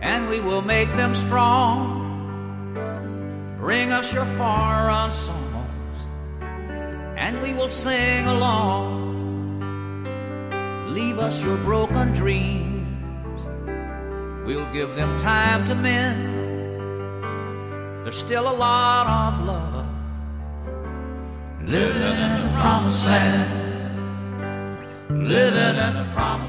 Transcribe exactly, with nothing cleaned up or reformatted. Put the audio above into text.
and we will make them strong. Bring us your far-run songs, and we will sing along. Leave us your broken dreams, we'll give them time to mend. There's still a lot of love living in the promised land, living in the promised land.